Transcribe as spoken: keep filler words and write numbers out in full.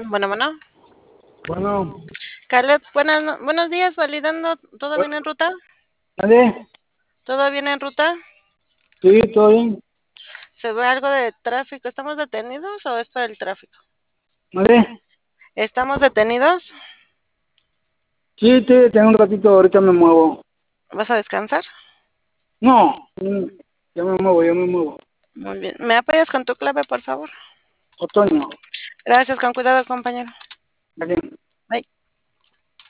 Bueno, bueno. Bueno, Caleb, buenas, no- buenos días, validando. ¿Todo bien en ruta? ¿vale? ¿Todo bien en ruta? Sí, todo bien. ¿Se ve algo de tráfico? ¿Estamos detenidos o es para el tráfico? ¿Vale? ¿Estamos detenidos? Sí, te, tengo un ratito, ahorita me muevo. ¿Vas a descansar? No, mm, yo me muevo, yo me muevo. Muy bien. ¿Me apoyas con tu clave, por favor? Otoño, Gracias, con cuidado, compañero. ¿vale? Bye.